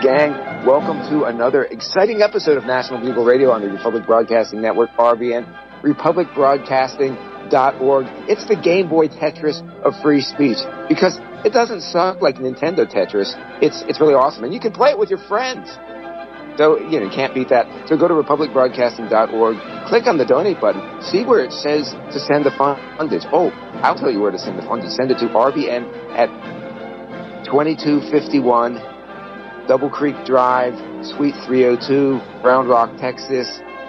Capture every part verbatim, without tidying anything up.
gang. Welcome to another exciting episode of National Bugle Radio on the Republic Broadcasting Network, R B N, republic broadcasting dot org. It's the Game Boy Tetris of free speech, because it doesn't suck like Nintendo Tetris. It's it's really awesome, and you can play it with your friends. So, you know, you can't beat that. So go to republic broadcasting dot org, click on the donate button, see where it says to send the fundage. Oh, I'll tell you where to send the fundage. Send it to R B N at twenty-two fifty-one Double Creek Drive, Suite three oh two, Round Rock, Texas,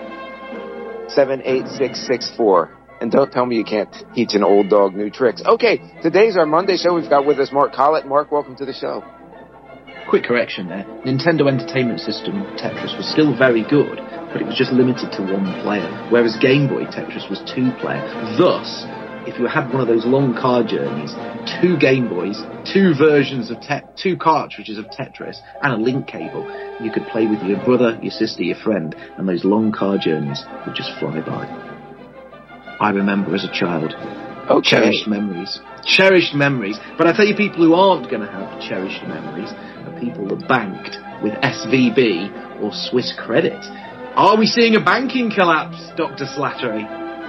seven eight six six four. And don't tell me you can't teach an old dog new tricks. Okay, today's our Monday show. We've got with us Mark Collett. Mark, welcome to the show. Quick correction there. Nintendo Entertainment System Tetris was still very good, but it was just limited to one player, whereas Game Boy Tetris was two player. Thus, if you had one of those long car journeys, two Game Boys, two versions of te- two cartridges of Tetris, and a link cable, you could play with your brother, your sister, your friend, and those long car journeys would just fly by. I remember as a child. Okay. Cherished memories. Cherished memories. But I tell you, people who aren't going to have cherished memories are people that banked with S V B or Swiss Credit. Are we seeing a banking collapse, Doctor Slattery?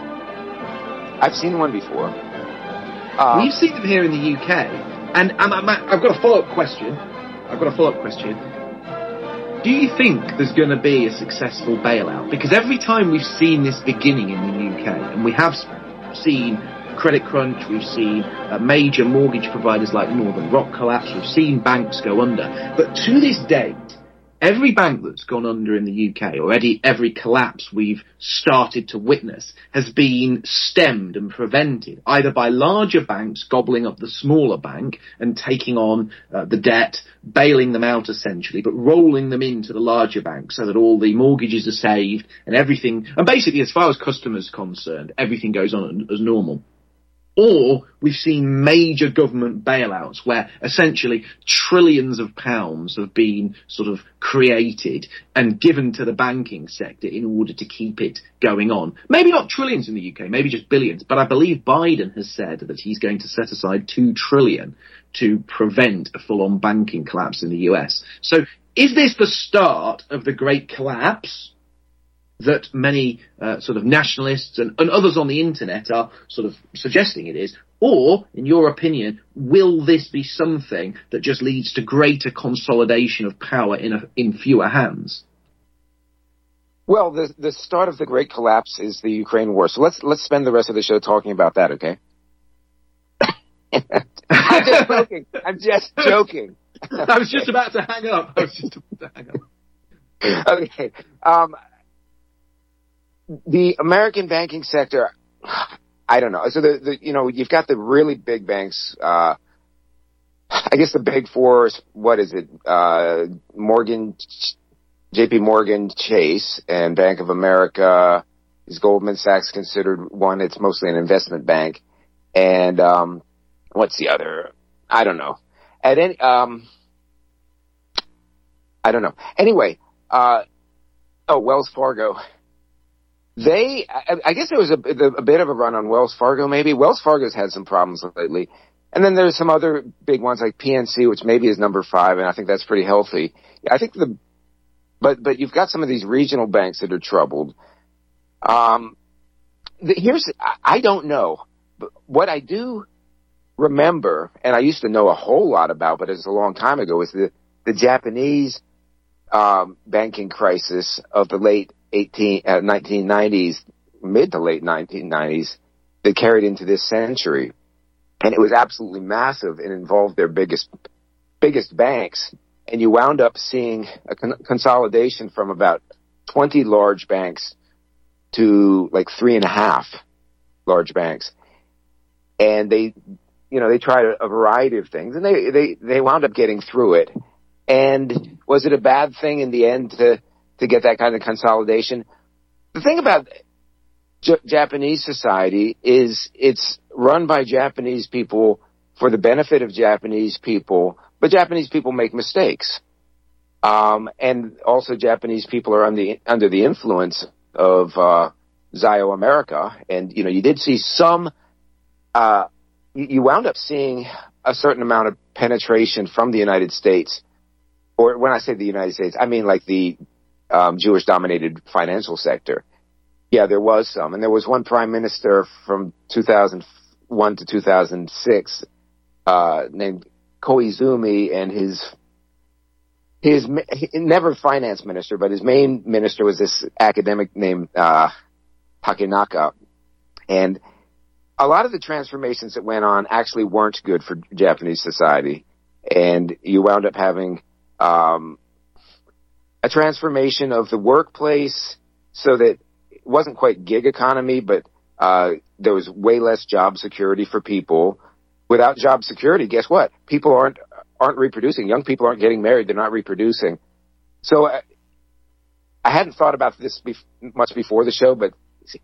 I've seen one before. Uh, We've seen them here in the U K. And um, I've got a follow-up question. I've got a follow-up question. Do you think there's going to be a successful bailout? Because every time we've seen this beginning in the U K, and we have seen Credit Crunch, we've seen uh, major mortgage providers like Northern Rock collapse, we've seen banks go under. But to this date, every bank that's gone under in the U K, or every, every collapse we've started to witness, has been stemmed and prevented either by larger banks gobbling up the smaller bank and taking on uh, the debt, bailing them out essentially, but rolling them into the larger bank so that all the mortgages are saved and everything, and basically as far as customers are concerned, everything goes on as normal. Or we've seen major government bailouts where essentially trillions of pounds have been sort of created and given to the banking sector in order to keep it going on. Maybe not trillions in the U K, maybe just billions, but I believe Biden has said that he's going to set aside two trillion to prevent a full-on banking collapse in the U S. So is this the start of the great collapse that many uh, sort of nationalists and, and others on the internet are sort of suggesting it is? Or, in your opinion, will this be something that just leads to greater consolidation of power in a, in fewer hands? Well, the the start of the great collapse is the Ukraine war. So let's let's spend the rest of the show talking about that, okay? I'm just joking. I'm just joking. I was just about to hang up. I was just about to hang up. Okay. Um, The American banking sector, I don't know. So the, the you know, you've got the really big banks. Uh, I guess the big four is, what is it? Uh, Morgan, J P Morgan Chase, and Bank of America. Is Goldman Sachs considered one? It's mostly an investment bank. And um, what's the other? I don't know. At any, um, I don't know. Anyway, uh, oh, Wells Fargo. They, I, I guess there was a, a bit of a run on Wells Fargo, maybe. Wells Fargo's had some problems lately. And then there's some other big ones like P N C, which maybe is number five, and I think that's pretty healthy. I think the, but, but you've got some of these regional banks that are troubled. Um, the, here's, I don't know, but what I do remember, and I used to know a whole lot about, but it's a long time ago, is the, the Japanese, um, banking crisis of the late eighteen, uh, nineteen nineties, mid to late nineteen nineties, that carried into this century. And it was absolutely massive. It involved their biggest, biggest banks. And you wound up seeing a con- consolidation from about twenty large banks to like three and a half large banks. And they, you know, they tried a, a variety of things, and they, they, they wound up getting through it. And was it a bad thing in the end to, to get that kind of consolidation? The thing about J- Japanese society is it's run by Japanese people for the benefit of Japanese people, but Japanese people make mistakes. Um, and also Japanese people are under the, under the influence of, uh, Zio America. And, you know, you did see some, uh, you, you wound up seeing a certain amount of penetration from the United States or when I say the United States, I mean like the um, Jewish-dominated financial sector. Yeah, there was some. And there was one prime minister from two thousand one to two thousand six uh, named Koizumi, and his his he, never finance minister, but his main minister was this academic named uh, Takenaka. And a lot of the transformations that went on actually weren't good for Japanese society. And you wound up having um, a transformation of the workplace so that it wasn't quite gig economy, but uh, there was way less job security for people. Without job security, guess what? People aren't aren't reproducing. Young people aren't getting married. They're not reproducing. So uh, I hadn't thought about this bef- much before the show, but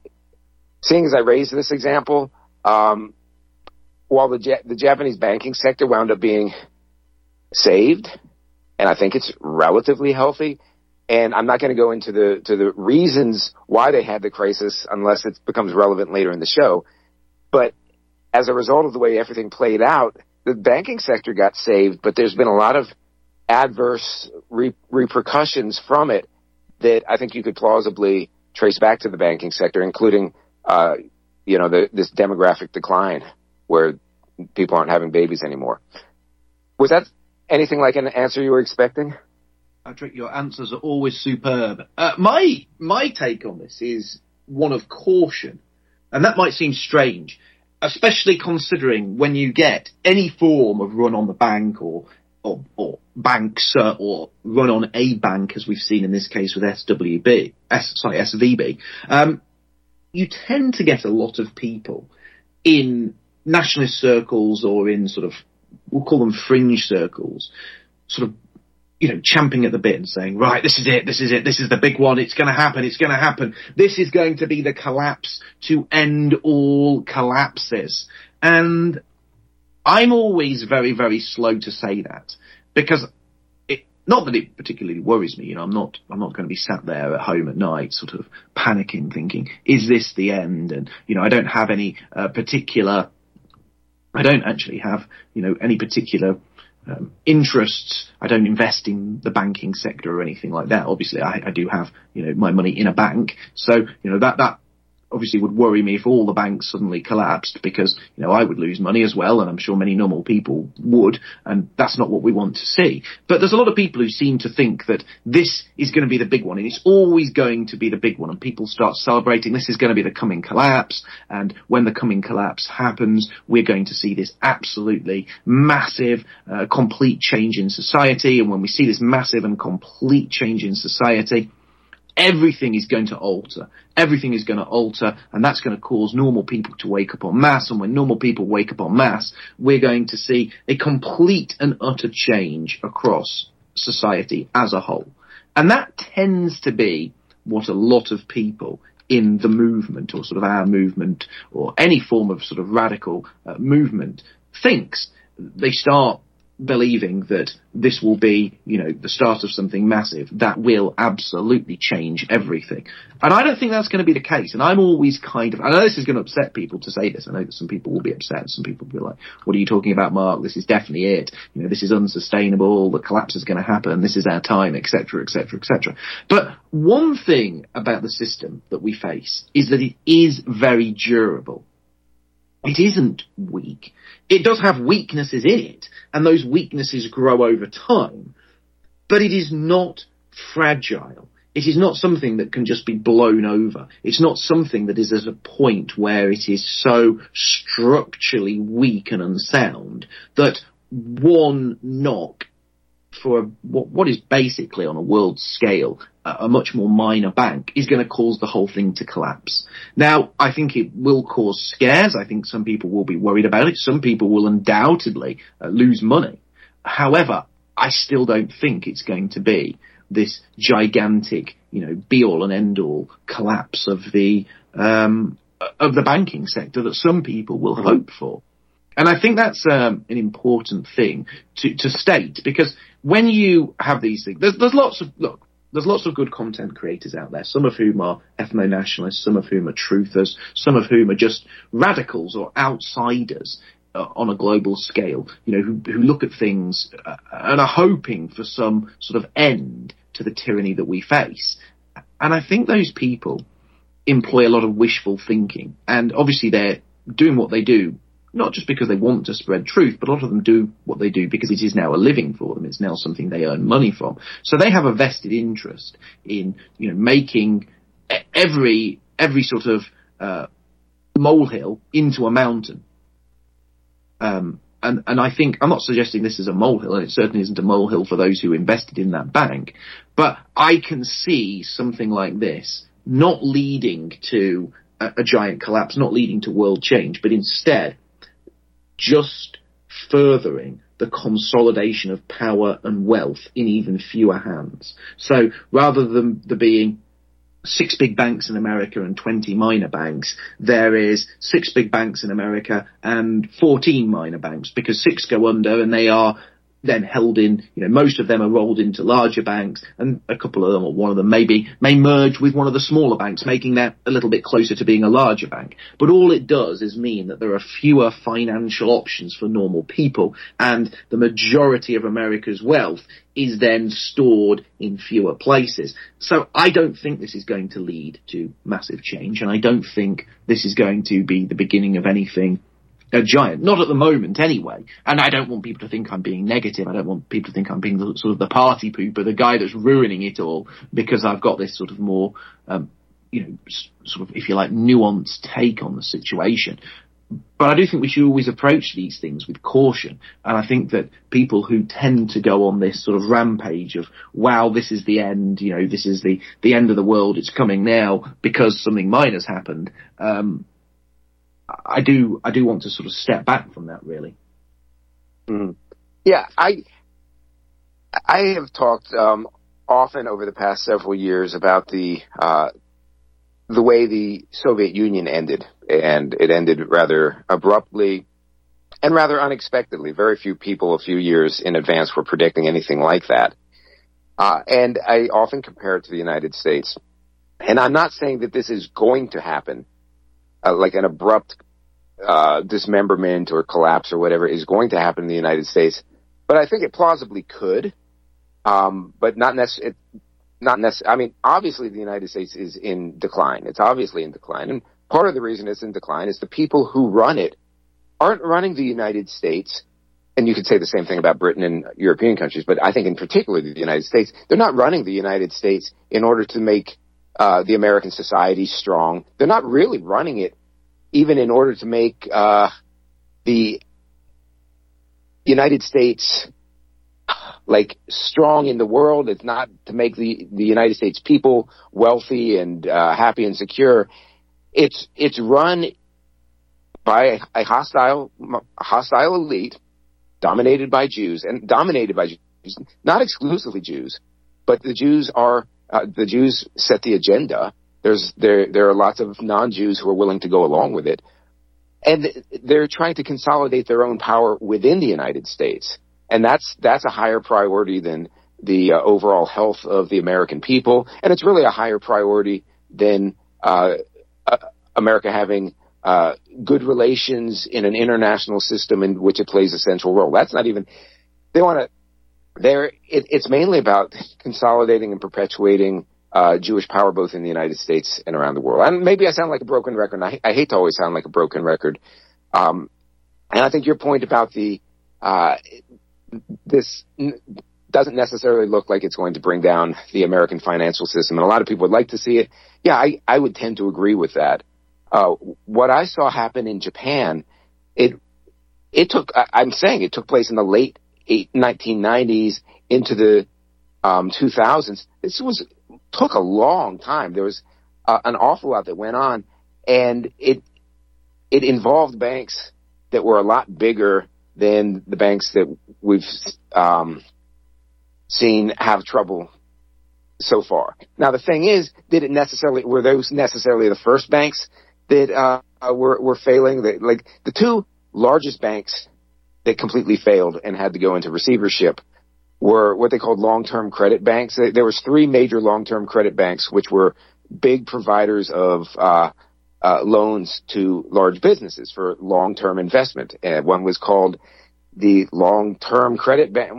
seeing as I raised this example, um, while the ja- the Japanese banking sector wound up being saved, and I think it's relatively healthy. And I'm not going to go into the to the reasons why they had the crisis unless it becomes relevant later in the show. But as a result of the way everything played out, the banking sector got saved, but there's been a lot of adverse re- repercussions from it that I think you could plausibly trace back to the banking sector, including, uh, you know, the, this demographic decline where people aren't having babies anymore. Was that anything like an answer you were expecting? Patrick, your answers are always superb. Uh, my my take on this is one of caution, and that might seem strange, especially considering when you get any form of run on the bank or or, or banks uh, or run on a bank, as we've seen in this case with S W B, S, sorry, S V B, um, you tend to get a lot of people in nationalist circles or in sort of, we'll call them fringe circles, sort of, you know, champing at the bit and saying, right, this is it, this is it, this is the big one, it's going to happen, it's going to happen. This is going to be the collapse to end all collapses. And I'm always very, very slow to say that, because it, not that it particularly worries me, you know, I'm not, I'm not going to be sat there at home at night sort of panicking, thinking, is this the end? And, you know, I don't have any uh, particular, I don't actually have, you know, any particular Um, interests. I don't invest in the banking sector or anything like that. Obviously, I, I do have, you know, my money in a bank. So, you know, that, that obviously would worry me if all the banks suddenly collapsed, because, you know, I would lose money as well, and I'm sure many normal people would, and that's not what we want to see. But there's a lot of people who seem to think that this is going to be the big one, and it's always going to be the big one, and people start celebrating this is going to be the coming collapse, and when the coming collapse happens, we're going to see this absolutely massive, uh, complete change in society, and when we see this massive and complete change in society, everything is going to alter. Everything is going to alter, and that's going to cause normal people to wake up en masse. And when normal people wake up en masse, we're going to see a complete and utter change across society as a whole. And that tends to be what a lot of people in the movement, or sort of our movement, or any form of sort of radical uh, movement thinks. They start believing that this will be, you know, the start of something massive that will absolutely change everything. And I don't think that's going to be the case. And I'm always kind of, I know this is going to upset people to say this. I know that some people will be upset. Some people will be like, what are you talking about, Mark? This is definitely it. You know, this is unsustainable. The collapse is going to happen. This is our time, et cetera, et cetera, et cetera. But one thing about the system that we face is that it is very durable. It isn't weak. It does have weaknesses in it, and those weaknesses grow over time, but it is not fragile. It is not something that can just be blown over. It's not something that is at a point where it is so structurally weak and unsound that one knock for what, what is basically on a world scale a, a much more minor bank is going to cause the whole thing to collapse. Now, I think it will cause scares. I think some people will be worried about it. Some people will undoubtedly uh, lose money. However, I still don't think it's going to be this gigantic, you know, be-all and end-all collapse of the um, of the banking sector that some people will mm-hmm. hope for. And I think that's um, an important thing to, to state, because when you have these things, there's, there's lots of, look, there's lots of good content creators out there, some of whom are ethno-nationalists, some of whom are truthers, some of whom are just radicals or outsiders uh, on a global scale, you know, who, who look at things uh, and are hoping for some sort of end to the tyranny that we face. And I think those people employ a lot of wishful thinking. And obviously they're doing what they do, not just because they want to spread truth, but a lot of them do what they do because it is now a living for them. It's now something they earn money from. So they have a vested interest in, you know, making every, every sort of, uh, molehill into a mountain. Um, and, and I think, I'm not suggesting this is a molehill, and it certainly isn't a molehill for those who invested in that bank, but I can see something like this not leading to a, a giant collapse, not leading to world change, but instead just furthering the consolidation of power and wealth in even fewer hands. So rather than there being six big banks in America and twenty minor banks, there is six big banks in America and fourteen minor banks, because six go under and they are then held in, you know, most of them are rolled into larger banks, and a couple of them, or one of them maybe, may merge with one of the smaller banks, making that a little bit closer to being a larger bank. But all it does is mean that there are fewer financial options for normal people, and the majority of America's wealth is then stored in fewer places. So I don't think this is going to lead to massive change, and I don't think this is going to be the beginning of anything a giant, not at the moment anyway. And I don't want people to think I'm being negative. I don't want people to think I'm being the, sort of the party pooper, the guy that's ruining it all, because I've got this sort of more, um, you know, sort of, if you like, nuanced take on the situation. But I do think we should always approach these things with caution. And I think that people who tend to go on this sort of rampage of, wow, this is the end, you know, this is the, the end of the world, it's coming now because something minor's happened, um, I do, I do want to sort of step back from that, really. Mm. Yeah, I, I have talked um, often over the past several years about the uh, the way the Soviet Union ended, and it ended rather abruptly and rather unexpectedly. Very few people, a few years in advance, were predicting anything like that. Uh, and I often compare it to the United States. And I'm not saying that this is going to happen. Uh, like an abrupt uh, dismemberment or collapse or whatever is going to happen in the United States, but I think it plausibly could, um, but not necessarily. Not necessarily. I mean, obviously, the United States is in decline. It's obviously in decline, and part of the reason it's in decline is the people who run it aren't running the United States. And you could say the same thing about Britain and European countries, but I think in particular the United States, they're not running the United States in order to make Uh, the American society strong. They're not really running it even in order to make uh, the United States like strong in the world. It's not to make the, the United States people wealthy and uh, happy and secure. It's it's run by a hostile a hostile elite dominated by Jews and dominated by Jews, not exclusively Jews, but the Jews are. Uh, the Jews set the agenda. There's there there are lots of non-Jews who are willing to go along with it, and they're trying to consolidate their own power within the United States, and that's that's a higher priority than the uh, overall health of the American people, and it's really a higher priority than uh, uh, America having uh, good relations in an international system in which it plays a central role. That's not even they want to. There, it, it's mainly about consolidating and perpetuating uh, Jewish power both in the United States and around the world. And maybe I sound like a broken record. And I, I hate to always sound like a broken record. Um, and I think your point about the uh, this n- doesn't necessarily look like it's going to bring down the American financial system. And a lot of people would like to see it. Yeah, I, I would tend to agree with that. Uh, what I saw happen in Japan, it it took. I, I'm saying it took place in the late nineteen nineties into the um, two thousands. This was took a long time. There was uh, an awful lot that went on, and it it involved banks that were a lot bigger than the banks that we've um, seen have trouble so far. Now, the thing is, did it necessarily were those necessarily the first banks that uh, were were failing? That, like the two largest banks that completely failed and had to go into receivership were what they called long-term credit banks. There was three major long-term credit banks, which were big providers of uh, uh, loans to large businesses for long-term investment. Uh, one was called the Long-Term Credit Bank,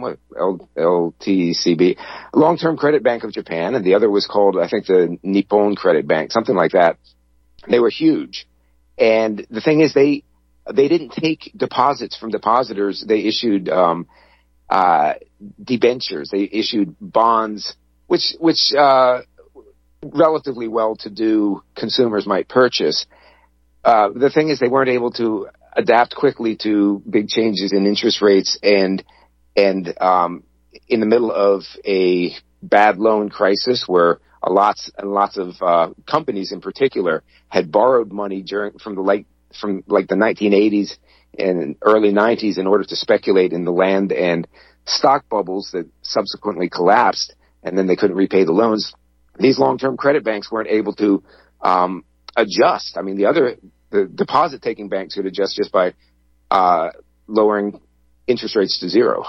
L T C B, Long-Term Credit Bank of Japan, and the other was called, I think, the Nippon Credit Bank, something like that. They were huge. And the thing is, they they didn't take deposits from depositors. They issued um, uh, debentures. They issued bonds, which which uh, relatively well-to-do consumers might purchase. Uh, the thing is, they weren't able to adapt quickly to big changes in interest rates, and and um, in the middle of a bad loan crisis where a lots and lots of uh, companies in particular had borrowed money during from the late from like the nineteen eighties and early nineties in order to speculate in the land and stock bubbles that subsequently collapsed, and then they couldn't repay the loans. These long-term credit banks weren't able to um, adjust. I mean, the other The deposit-taking banks could adjust just by uh, lowering interest rates to zero.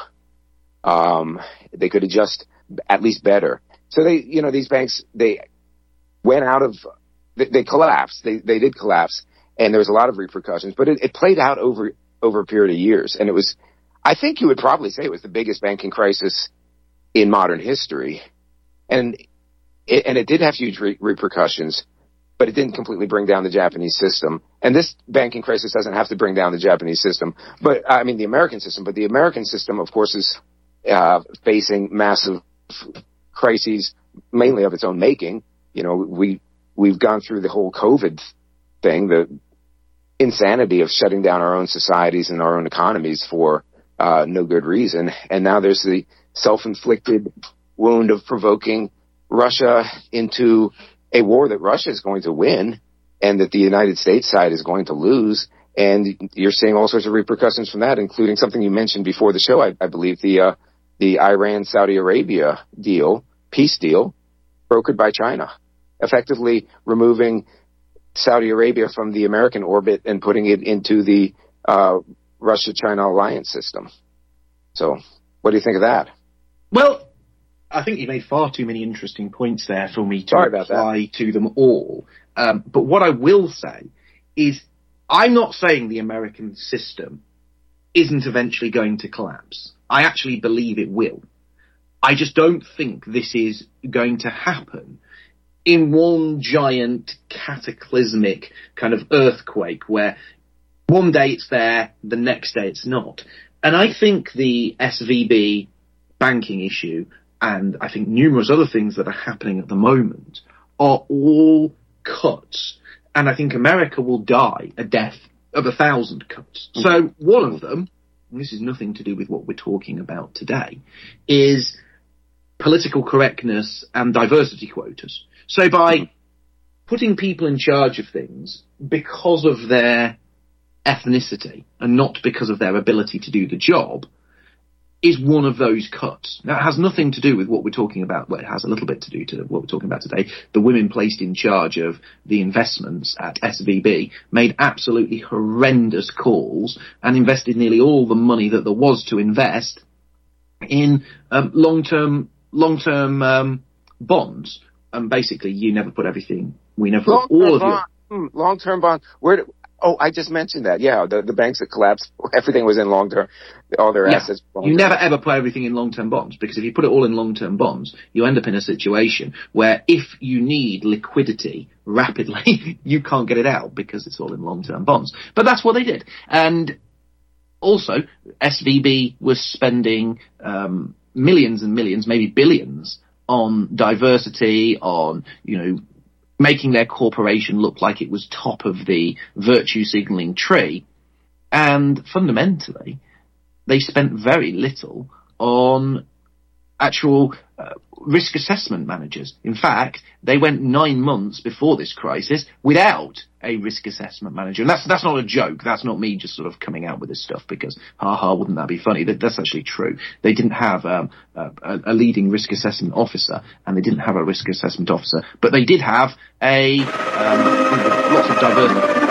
Um, they could adjust at least better. So they, you know, these banks, they went out of, they, they collapsed. They they did collapse, and there was a lot of repercussions. But it, it played out over over a period of years, and it was, I think you would probably say it was the biggest banking crisis in modern history, and it, and it did have huge re- repercussions. But it didn't completely bring down the Japanese system. And this banking crisis doesn't have to bring down the Japanese system, but I mean the American system. But the American system, of course, is uh, facing massive crises, mainly of its own making. You know, we we've gone through the whole COVID thing, the insanity of shutting down our own societies and our own economies for uh, no good reason. And now there's the self-inflicted wound of provoking Russia into a war that Russia is going to win and that the United States side is going to lose. And you're seeing all sorts of repercussions from that, including something you mentioned before the show, I, I believe, the uh, the Iran-Saudi Arabia deal, peace deal, brokered by China, effectively removing Saudi Arabia from the American orbit and putting it into the uh, Russia-China alliance system. So what do you think of that? Well, I think you made far too many interesting points there for me to Sorry apply to them all. Um, but what I will say is I'm not saying the American system isn't eventually going to collapse. I actually believe it will. I just don't think this is going to happen in one giant cataclysmic kind of earthquake where one day it's there, the next day it's not. And I think the S V B banking issue, and I think numerous other things that are happening at the moment, are all cuts. And I think America will die a death of a thousand cuts. Mm-hmm. So one of them, and this is nothing to do with what we're talking about today, is political correctness and diversity quotas. So by mm-hmm. putting people in charge of things because of their ethnicity and not because of their ability to do the job, is one of those cuts. Now, it has nothing to do with what we're talking about. Well, it has a little bit to do to what we're talking about today. The women placed in charge of the investments at S V B made absolutely horrendous calls and invested nearly all the money that there was to invest in um, long-term long-term um, bonds. And basically, you never put everything. We never put all of bond, your long-term bonds. Where? Do, Oh, I just mentioned that. Yeah, the, the banks that collapsed, everything was in long-term, all their yeah. assets. You never ever put everything in long-term bonds, because if you put it all in long-term bonds, you end up in a situation where if you need liquidity rapidly, you can't get it out because it's all in long-term bonds. But that's what they did. And also, S V B was spending um, millions and millions, maybe billions, on diversity, on, you know, making their corporation look like it was top of the virtue signaling tree. And fundamentally, they spent very little on actual uh, risk assessment managers. In fact, they went nine months before this crisis without a risk assessment manager. And that's that's not a joke. That's not me just sort of coming out with this stuff because, ha ha, wouldn't that be funny? That, that's actually true. They didn't have um, a, a leading risk assessment officer, and they didn't have a risk assessment officer, but they did have a um, lots of diversity.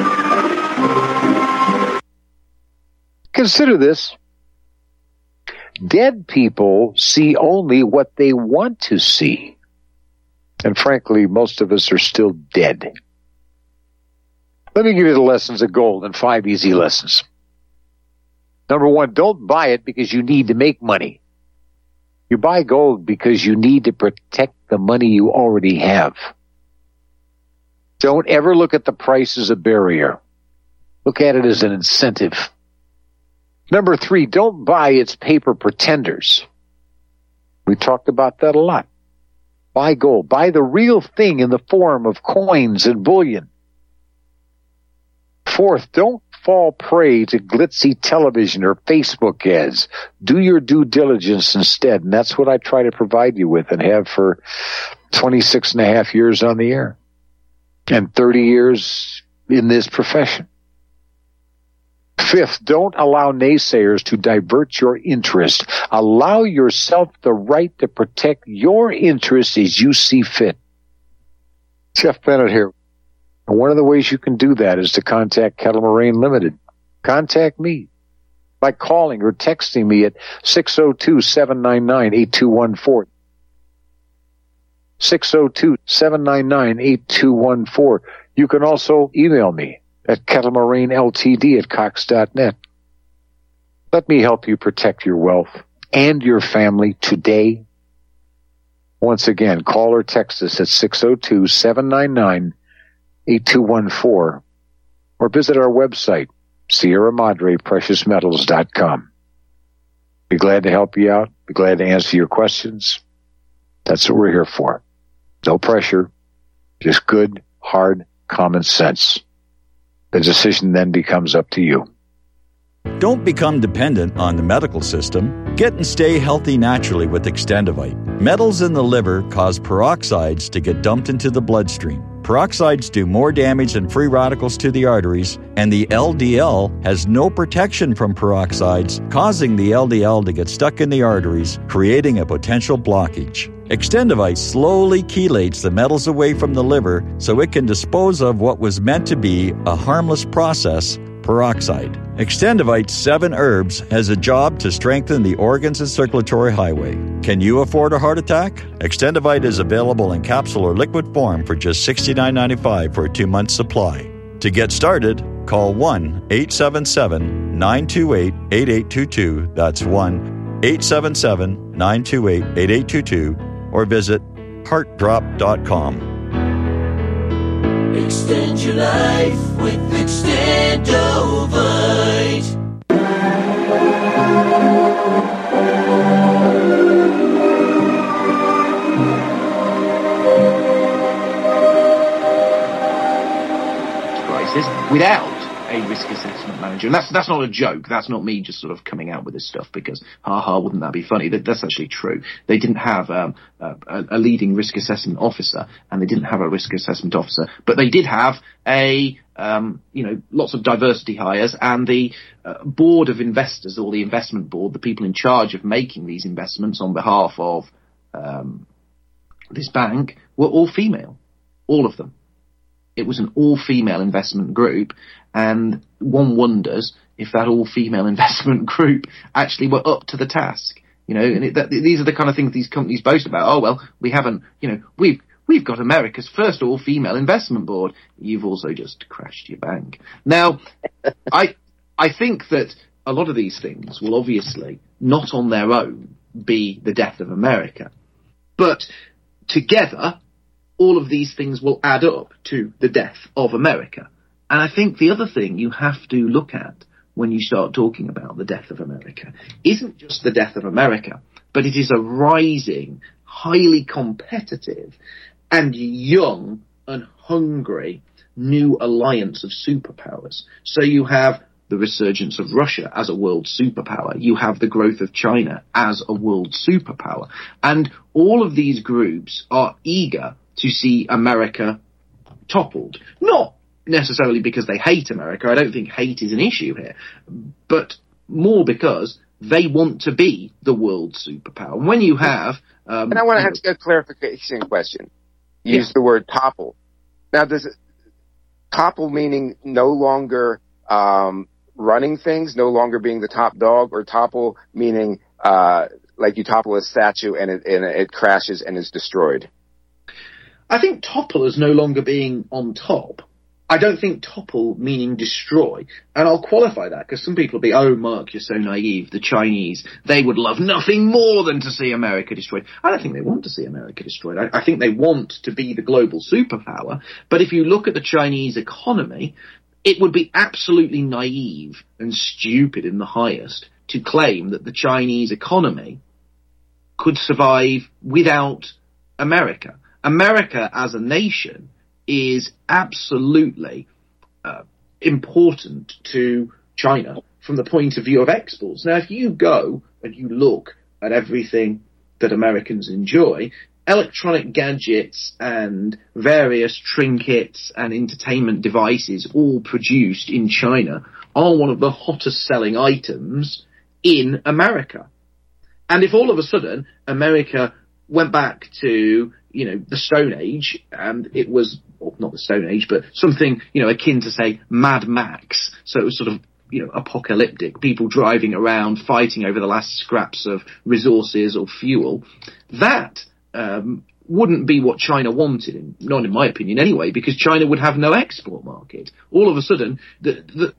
Consider this. Dead people see only what they want to see. And frankly, most of us are still dead. Let me give you the lessons of gold in five easy lessons. Number one, don't buy it because you need to make money. You buy gold because you need to protect the money you already have. Don't ever look at the price as a barrier. Look at it as an incentive. Number three, don't buy its paper pretenders. We talked about that a lot. Buy gold. Buy the real thing in the form of coins and bullion. Fourth, don't fall prey to glitzy television or Facebook ads. Do your due diligence instead, and that's what I try to provide you with and have for twenty-six and a half years on the air and thirty years in this profession. Fifth, don't allow naysayers to divert your interest. Allow yourself the right to protect your interests as you see fit. Jeff Bennett here. And one of the ways you can do that is to contact Kettle Moraine Limited. Contact me by calling or texting me at six oh two, seven nine nine, eight two one four. six oh two, seven nine nine, eight two one four. You can also email me at kettlemoraineltd at cox dot net. Let me help you protect your wealth and your family today. Once again, call or text us at six oh two, seven nine nine, eight two one four or visit our website, Sierra Madre Precious Metals dot com. Be glad to help you out. Be glad to answer your questions. That's what we're here for. No pressure, just good, hard, common sense. The decision then becomes up to you. Don't become dependent on the medical system. Get and stay healthy naturally with Extendivite. Metals in the liver cause peroxides to get dumped into the bloodstream. Peroxides do more damage than free radicals to the arteries, and the L D L has no protection from peroxides, causing the L D L to get stuck in the arteries, creating a potential blockage. Extendivite slowly chelates the metals away from the liver so it can dispose of what was meant to be a harmless process, peroxide. Extendivite seven herbs has a job to strengthen the organs and circulatory highway. Can you afford a heart attack? Extendivite is available in capsule or liquid form for just sixty-nine ninety-five for a two-month supply. To get started, call one eight seven seven, nine two eight, eight eight two two. That's one eight seven seven, nine two eight, eight eight two two. Or visit heart drop dot com. Extend your life with Extendovite. Crisis without a risk assessment manager. And that's that's not a joke. That's not me just sort of coming out with this stuff because, ha ha, wouldn't that be funny? That, that's actually true. They didn't have um, a, a leading risk assessment officer, and they didn't have a risk assessment officer, but they did have a, um, you know, lots of diversity hires, and the uh, board of investors, or the investment board, the people in charge of making these investments on behalf of um, this bank, were all female. All of them. It was an all-female investment group, and one wonders if that all-female investment group actually were up to the task. You know, and it, that, these are the kind of things these companies boast about. Oh, well, we haven't, you know, we've we've got America's first all-female investment board. You've also just crashed your bank. Now, I I think that a lot of these things will obviously not on their own be the death of America, but together, all of these things will add up to the death of America. And I think the other thing you have to look at when you start talking about the death of America isn't just the death of America, but it is a rising, highly competitive and young and hungry new alliance of superpowers. So you have the resurgence of Russia as a world superpower. You have the growth of China as a world superpower. And all of these groups are eager to see America toppled. Not necessarily because they hate America. I don't think hate is an issue here. But more because they want to be the world superpower. And when you have... Um, and I want to ask a clarification question. You use yeah. the word topple. Now, does it topple meaning no longer um, running things, no longer being the top dog, or topple meaning uh, like you topple a statue and it, and it crashes and is destroyed. I think topple as no longer being on top. I don't think topple meaning destroy. And I'll qualify that because some people will be, oh, Mark, you're so naive. The Chinese, they would love nothing more than to see America destroyed. I don't think they want to see America destroyed. I, I think they want to be the global superpower. But if you look at the Chinese economy, it would be absolutely naive and stupid in the highest to claim that the Chinese economy could survive without America. America as a nation is absolutely uh, important to China from the point of view of exports. Now, if you go and you look at everything that Americans enjoy, electronic gadgets and various trinkets and entertainment devices all produced in China are one of the hottest selling items in America. And if all of a sudden America went back to, you know, the Stone Age, and it was, well, not the Stone Age, but something, you know, akin to, say, Mad Max. So it was sort of, you know, apocalyptic, people driving around, fighting over the last scraps of resources or fuel. That um, wouldn't be what China wanted, not in my opinion anyway, because China would have no export market. All of a sudden, the, the,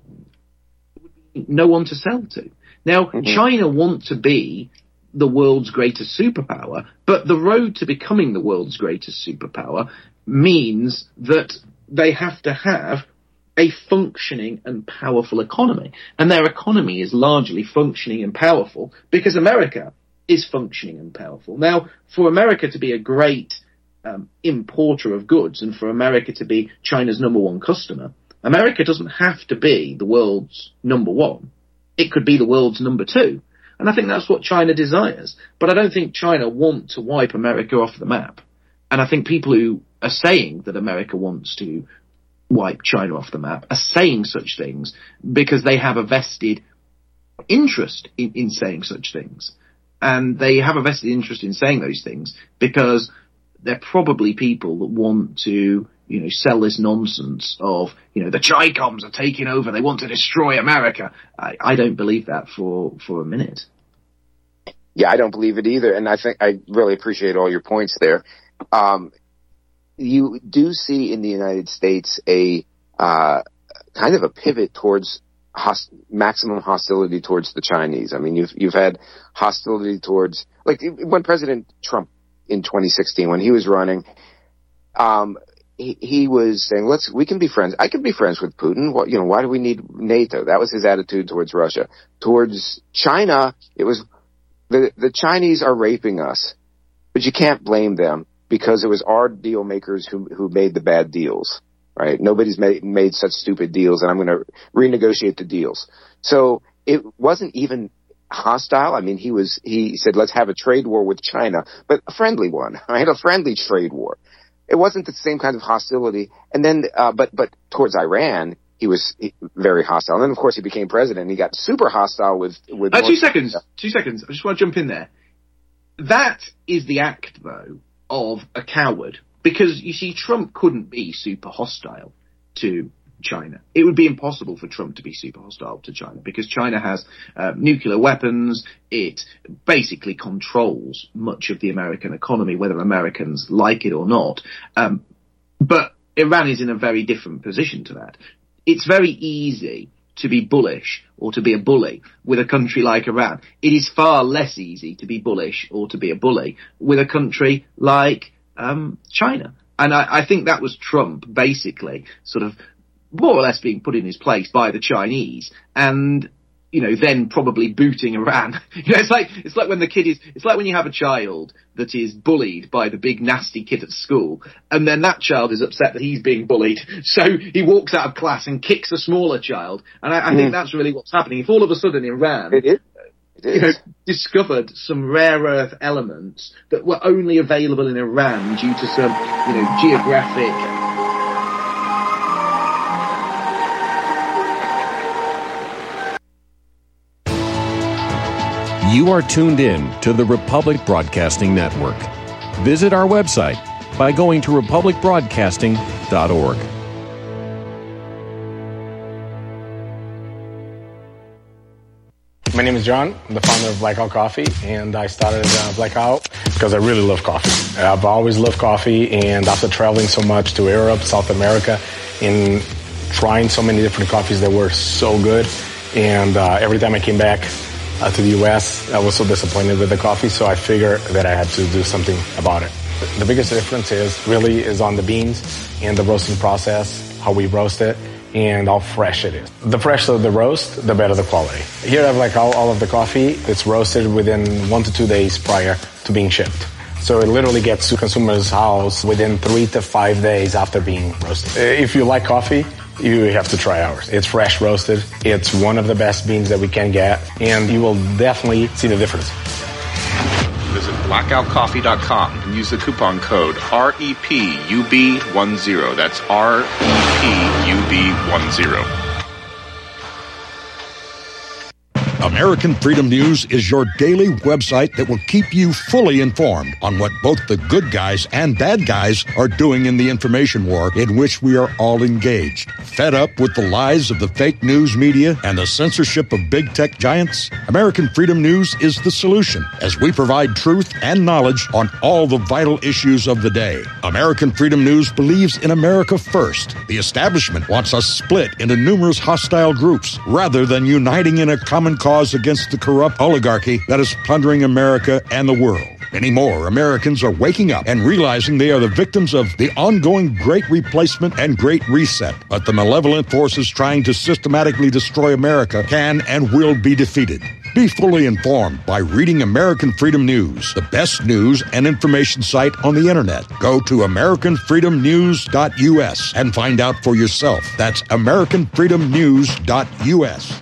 no one to sell to. Now, mm-hmm. China want to be the world's greatest superpower, but the road to becoming the world's greatest superpower means that they have to have a functioning and powerful economy. And their economy is largely functioning and powerful because America is functioning and powerful. Now, for America to be a great um, importer of goods and for America to be China's number one customer, America doesn't have to be the world's number one. It could be the world's number two. And I think that's what China desires. But I don't think China want to wipe America off the map. And I think people who are saying that America wants to wipe China off the map are saying such things because they have a vested interest in, in saying such things. And they have a vested interest in saying those things because they're probably people that want to, you know, sell this nonsense of, you know, the Chi-Coms are taking over, they want to destroy America. I, I don't believe that for, for a minute. Yeah, I don't believe it either, and I think I really appreciate all your points there. Um, you do see in the United States a uh, kind of a pivot towards host- maximum hostility towards the Chinese. I mean, you've you've had hostility towards, like when President Trump in twenty sixteen, when he was running, um, he, he was saying, "Let's we can be friends. I can be friends with Putin. What, you know, why do we need NATO?" That was his attitude towards Russia. Towards China, it was the the Chinese are raping us, but you can't blame them because it was our deal makers who who made the bad deals. Right? Nobody's made made such stupid deals, and I'm going to renegotiate the deals. So it wasn't even hostile. I mean, he was he said, "Let's have a trade war with China," but a friendly one. Right? A friendly trade war. It wasn't the same kind of hostility. And then, uh, but, but towards Iran, he was very hostile. And then, of course, he became president and he got super hostile with, with. Uh, two seconds. Stuff. Two seconds. I just want to jump in there. That is the act, though, of a coward. Because, you see, Trump couldn't be super hostile to China. It would be impossible for Trump to be super hostile to China because China has uh, nuclear weapons. It basically controls much of the American economy, whether Americans like it or not. Um, but Iran is in a very different position to that. It's very easy to be bullish or to be a bully with a country like Iran. It is far less easy to be bullish or to be a bully with a country like um, China. And I, I think that was Trump basically sort of more or less being put in his place by the Chinese and, you know, then probably booting Iran. You know, it's like, it's like when the kid is, it's like when you have a child that is bullied by the big nasty kid at school and then that child is upset that he's being bullied. So he walks out of class and kicks a smaller child. And I, I mm. think that's really what's happening. If all of a sudden Iran it is. It is. You know, discovered some rare earth elements that were only available in Iran due to some, you know, geographic You are tuned in to the Republic Broadcasting Network. Visit our website by going to republic broadcasting dot org. My name is John. I'm the founder of Blackout Coffee, and I started uh, Blackout because I really love coffee. I've always loved coffee, and after traveling so much to Europe, South America, and trying so many different coffees that were so good, and uh, every time I came back uh, to the U S, I was so disappointed with the coffee, so I figured that I had to do something about it. The biggest difference is really is on the beans and the roasting process, how we roast it, and how fresh it is. The fresher the roast, the better the quality. Here I have like all, all of the coffee. It's roasted within one to two days prior to being shipped. So it literally gets to consumer's house within three to five days after being roasted. If you like coffee, you have to try ours. It's fresh roasted. It's one of the best beans that we can get, and you will definitely see the difference. Visit blackout coffee dot com and use the coupon code R E P U B ten. That's R E P U B ten. American Freedom News is your daily website that will keep you fully informed on what both the good guys and bad guys are doing in the information war in which we are all engaged. Fed up with the lies of the fake news media and the censorship of big tech giants? American Freedom News is the solution, as we provide truth and knowledge on all the vital issues of the day. American Freedom News believes in America first. The establishment wants us split into numerous hostile groups rather than uniting in a common cause against the corrupt oligarchy that is plundering America and the world. Many more Americans are waking up and realizing they are the victims of the ongoing Great Replacement and Great Reset. But the malevolent forces trying to systematically destroy America can and will be defeated. Be fully informed by reading American Freedom News, the best news and information site on the internet. Go to american freedom news dot U S and find out for yourself. That's american freedom news dot U S.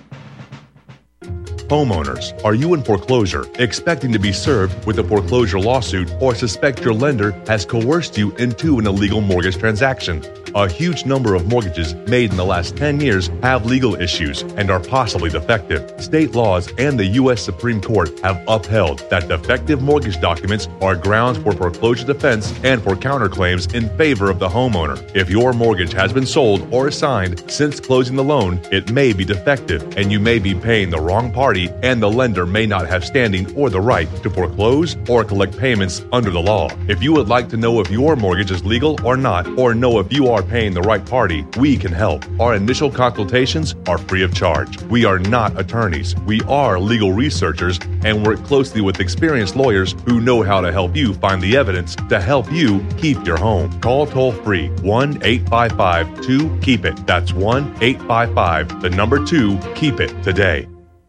Homeowners, are you in foreclosure, expecting to be served with a foreclosure lawsuit, or suspect your lender has coerced you into an illegal mortgage transaction? A huge number of mortgages made in the last ten years have legal issues and are possibly defective. State laws and the U S Supreme Court have upheld that defective mortgage documents are grounds for foreclosure defense and for counterclaims in favor of the homeowner. If your mortgage has been sold or assigned since closing the loan, it may be defective and you may be paying the wrong party, and the lender may not have standing or the right to foreclose or collect payments under the law. If you would like to know if your mortgage is legal or not, or know if you are paying the right party, we can help. Our initial consultations are free of charge. We are not attorneys. We are legal researchers and work closely with experienced lawyers who know how to help you find the evidence to help you keep your home. Call toll free one eight five five two keep it. That's one eight five five, the number two, keep it today.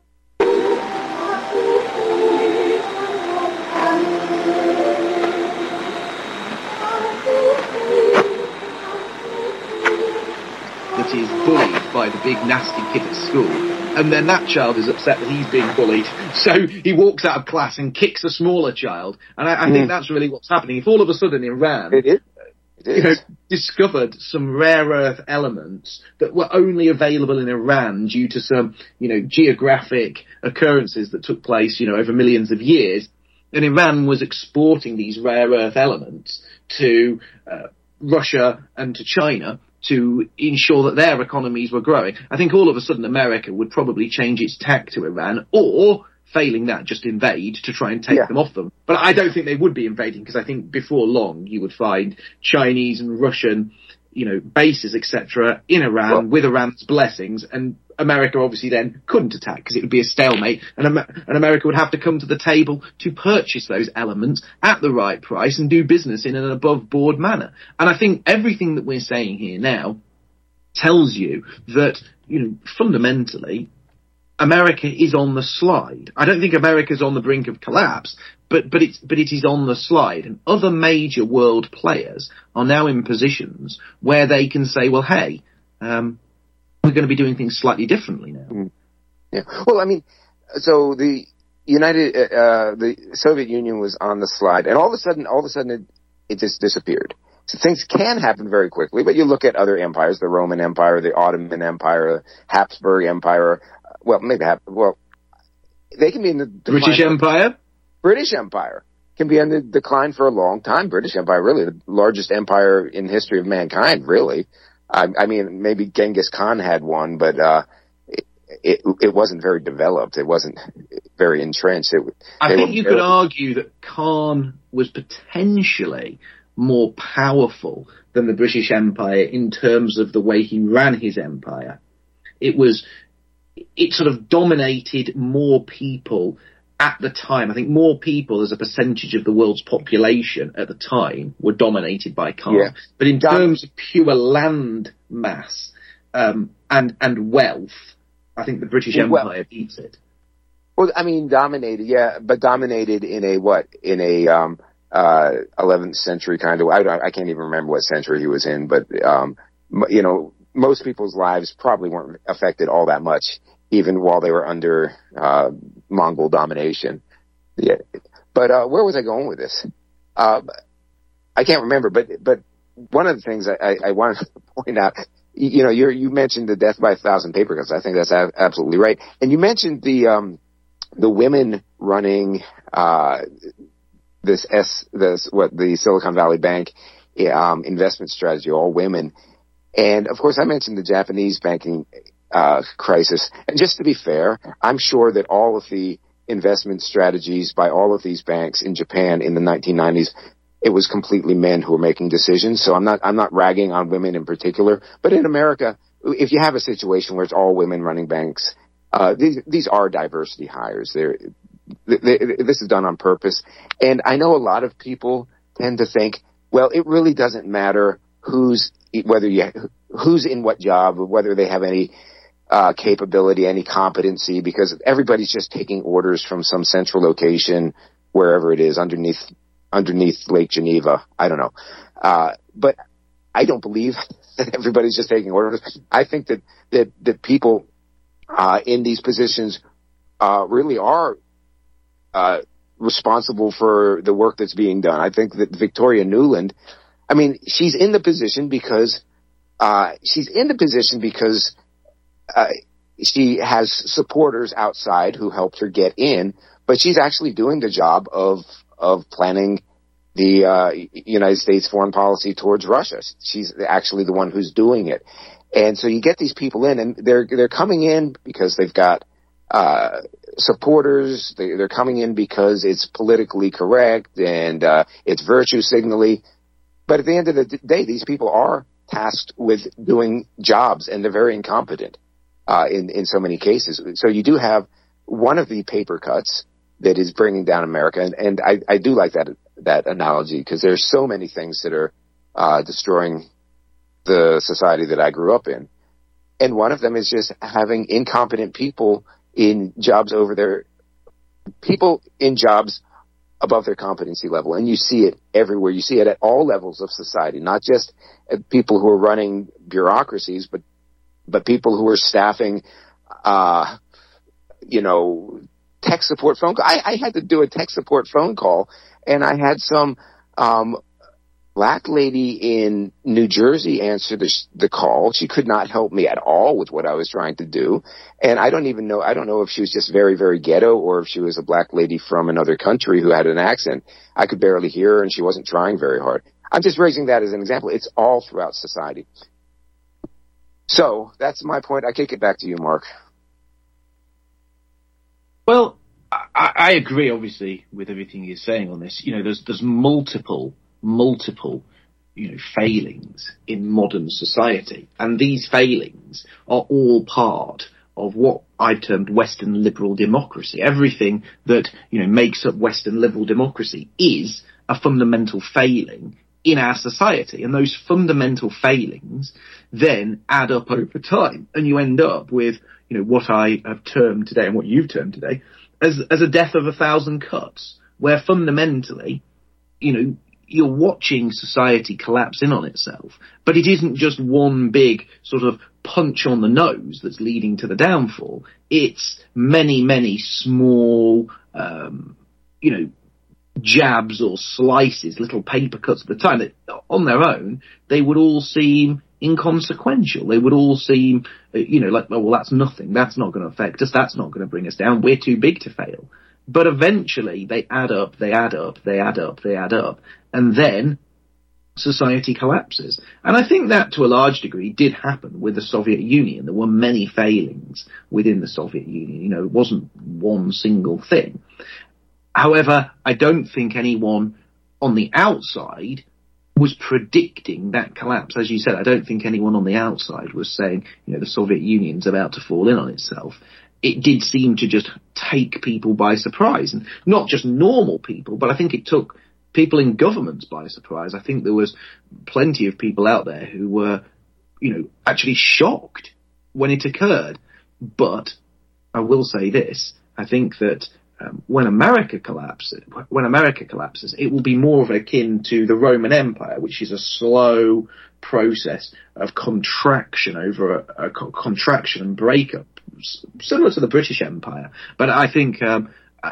Is bullied by the big nasty kid at school, and then that child is upset that he's being bullied, so he walks out of class and kicks a smaller child. And I, I mm. think that's really what's happening. If all of a sudden Iran it is. It is. You know, discovered some rare earth elements that were only available in Iran due to some, you know, geographic occurrences that took place, you know, over millions of years, and Iran was exporting these rare earth elements to uh, Russia and to China to ensure that their economies were growing. I think all of a sudden America would probably change its tack to Iran, or, failing that, just invade to try and take yeah. them off them. But I don't think they would be invading, because I think before long you would find Chinese and Russian, you know, bases, et cetera, in Iran well, with Iran's blessings, and America obviously then couldn't attack because it would be a stalemate, and, Amer- and America would have to come to the table to purchase those elements at the right price and do business in an above-board manner. And I think everything that we're saying here now tells you that, you know, fundamentally, America is on the slide. I don't think America's on the brink of collapse, but but it's but it is on the slide, and other major world players are now in positions where they can say, well, hey, um, we're going to be doing things slightly differently now. Mm. Yeah. Well, I mean, so the United, uh, the Soviet Union was on the slide, and all of a sudden, all of a sudden, it, it just disappeared. So things can happen very quickly, but you look at other empires, the Roman Empire, the Ottoman Empire, the Habsburg Empire. Well, maybe Hab- well, they can be in the decline. British Empire. British Empire can be in the decline for a long time. British Empire, really, the largest empire in the history of mankind, really. I, I mean, maybe Genghis Khan had one, but uh, it, it it wasn't very developed. It wasn't very entrenched. It, I think were, you could argue that Khan was potentially more powerful than the British Empire in terms of the way he ran his empire. It was, it sort of dominated more people at the time. I think more people as a percentage of the world's population at the time were dominated by Khan. Yeah. But in terms of pure land mass um, and and wealth, I think the British Empire well, beats it. Well, I mean, dominated, yeah, but dominated in a what? In a um, uh, eleventh century kind of. I, I can't even remember what century he was in, but um, you know, most people's lives probably weren't affected all that much, even while they were under uh, Mongol domination. Yeah, but uh, where was I going with this? Uh, I can't remember. But but one of the things I, I, I wanted to point out. You know, you you mentioned the death by a thousand paper cuts. I think that's a- absolutely right. And you mentioned the um, the women running uh, this S this what the Silicon Valley Bank um, investment strategy, all women. And of course, I mentioned the Japanese banking uh, crisis. And just to be fair, I'm sure that all of the investment strategies by all of these banks in Japan in the nineteen nineties. It was completely men who were making decisions. So I'm not, I'm not ragging on women in particular, but in America, if you have a situation where it's all women running banks, uh, these, these are diversity hires. They're, they, they, this is done on purpose. And I know a lot of people tend to think, well, it really doesn't matter who's, whether you, who's in what job, whether they have any, uh, capability, any competency, because everybody's just taking orders from some central location, wherever it is, underneath underneath Lake Geneva. I don't know. Uh, but I don't believe that everybody's just taking orders. I think that, that, that people, uh, in these positions, uh, really are, uh, responsible for the work that's being done. I think that Victoria Nuland, I mean, she's in the position because, uh, she's in the position because, uh, she has supporters outside who helped her get in, but she's actually doing the job of, of planning the uh, United States foreign policy towards Russia. She's actually the one who's doing it. And so you get these people in, and they're they're coming in because they've got uh, supporters. They, they're coming in because it's politically correct and uh, it's virtue signaling. But at the end of the day, these people are tasked with doing jobs, and they're very incompetent uh, in, in so many cases. So you do have one of the paper cuts that is bringing down America. And, and I, I do like that, that analogy, because there's so many things that are, uh, destroying the society that I grew up in. And one of them is just having incompetent people in jobs over their, people in jobs above their competency level. And you see it everywhere. You see it at all levels of society, not just at people who are running bureaucracies, but, but people who are staffing, uh, you know, tech support phone call. I, I had to do a tech support phone call, and I had some um, black lady in New Jersey answer the, the call. She could not help me at all with what I was trying to do, and I don't even know. I don't know if she was just very, very ghetto, or if she was a black lady from another country who had an accent. I could barely hear her, and she wasn't trying very hard. I'm just raising that as an example. It's all throughout society. So that's my point. I kick it back to you, Mark. Well, I, I agree, obviously, with everything you're saying on this. You know, there's there's multiple, multiple, you know, failings in modern society, and these failings are all part of what I've termed Western liberal democracy. Everything that, you know, makes up Western liberal democracy is a fundamental failing in our society, and those fundamental failings then add up over time, and you end up with, you know, what I have termed today and what you've termed today as as a death of a thousand cuts, where fundamentally, you know, you're watching society collapse in on itself, but it isn't just one big sort of punch on the nose that's leading to the downfall. It's many, many small, um, you know, jabs or slices, little paper cuts at the time that on their own, they would all seem inconsequential. They would all seem, you know, like, oh, well, that's nothing. That's not going to affect us. That's not going to bring us down. We're too big to fail. But eventually they add up, they add up, they add up, they add up. And then society collapses. And I think that, to a large degree, did happen with the Soviet Union. There were many failings within the Soviet Union. You know, it wasn't one single thing. However, I don't think anyone on the outside was predicting that collapse. As you said, I don't think anyone on the outside was saying, you know, the Soviet Union's about to fall in on itself. It did seem to just take people by surprise, and not just normal people, but I think it took people in governments by surprise. I think there was plenty of people out there who were, you know, actually shocked when it occurred. But I will say this, I think that um, when America collapses, when America collapses, it will be more of akin to the Roman Empire, which is a slow process of contraction over a, a co- contraction and breakup, similar to the British Empire. But I think um, I,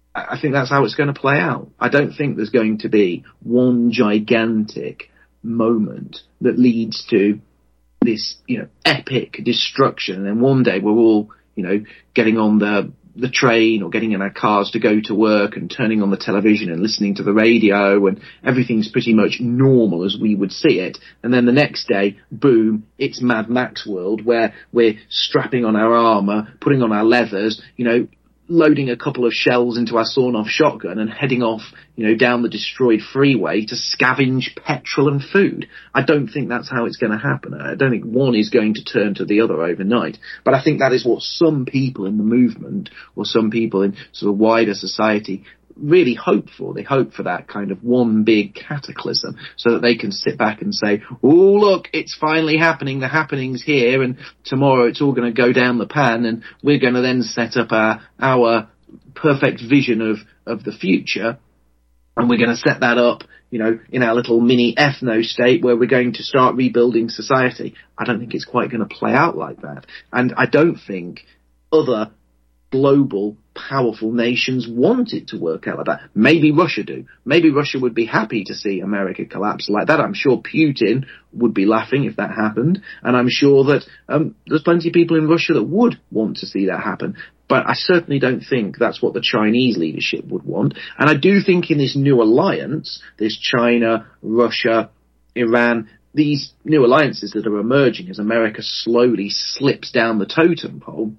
I think that's how it's going to play out. I don't think there's going to be one gigantic moment that leads to this, you know, epic destruction, and then one day we're all, you know, getting on the the train or getting in our cars to go to work and turning on the television and listening to the radio, and everything's pretty much normal as we would see it. And then the next day, boom, it's Mad Max world, where we're strapping on our armour, putting on our leathers, you know, loading a couple of shells into our sawn-off shotgun and heading off, you know, down the destroyed freeway to scavenge petrol and food. I don't think that's how it's going to happen. I don't think one is going to turn to the other overnight. But I think that is what some people in the movement, or some people in sort of wider society, really hope for. They hope for that kind of one big cataclysm, so that they can sit back and say, oh, look, it's finally happening, the happening's here, and tomorrow it's all going to go down the pan, and we're going to then set up our, our perfect vision of, of the future, and we're going to set that up, you know, in our little mini ethno-state where we're going to start rebuilding society. I don't think it's quite going to play out like that. And I don't think other global powerful nations want it to work out like that. Maybe Russia do. Maybe Russia would be happy to see America collapse like that. I'm sure Putin would be laughing if that happened, and I'm sure that um, there's plenty of people in Russia that would want to see that happen. But I certainly don't think that's what the Chinese leadership would want. And I do think in this new alliance, this China, Russia, Iran, these new alliances that are emerging as America slowly slips down the totem pole,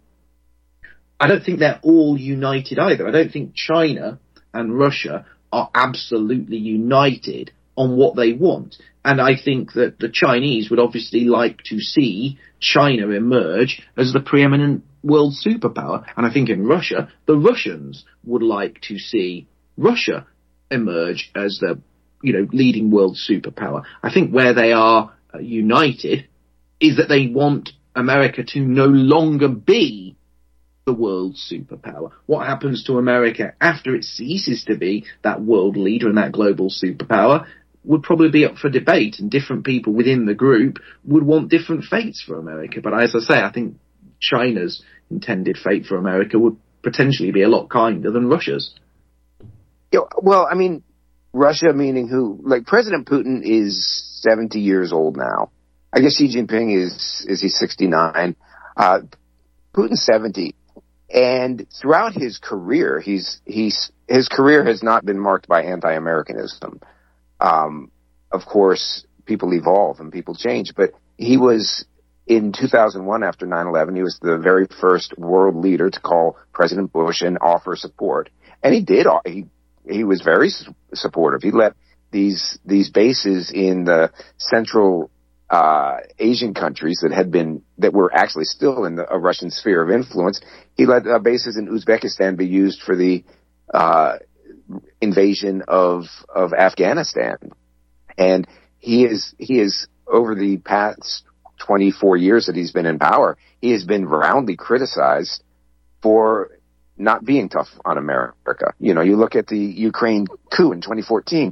I don't think they're all united either. I don't think China and Russia are absolutely united on what they want. And I think that the Chinese would obviously like to see China emerge as the preeminent world superpower. And I think in Russia, the Russians would like to see Russia emerge as the, you know, leading world superpower. I think where they are uh, united is that they want America to no longer be the world superpower. What happens to America after it ceases to be that world leader and that global superpower would probably be up for debate, and different people within the group would want different fates for America. But as I say, I think China's intended fate for America would potentially be a lot kinder than Russia's. Yeah, well, I mean, Russia meaning who? Like, President Putin is seventy years old now. I guess Xi Jinping is, is he sixty-nine? Uh, Putin's seventy. And throughout his career, he's he's his career has not been marked by anti-Americanism. Um, of course, people evolve and people change, but he was in two thousand one, after nine eleven, he was the very first world leader to call President Bush and offer support, and he did. He he was very supportive. He let these these bases in the central Uh, Asian countries that had been, that were actually still in the, a Russian sphere of influence. He let uh, bases in Uzbekistan be used for the uh, invasion of of Afghanistan, and he is he is over the past twenty-four years that he's been in power, he has been roundly criticized for not being tough on America. You know, you look at the Ukraine coup in twenty fourteen.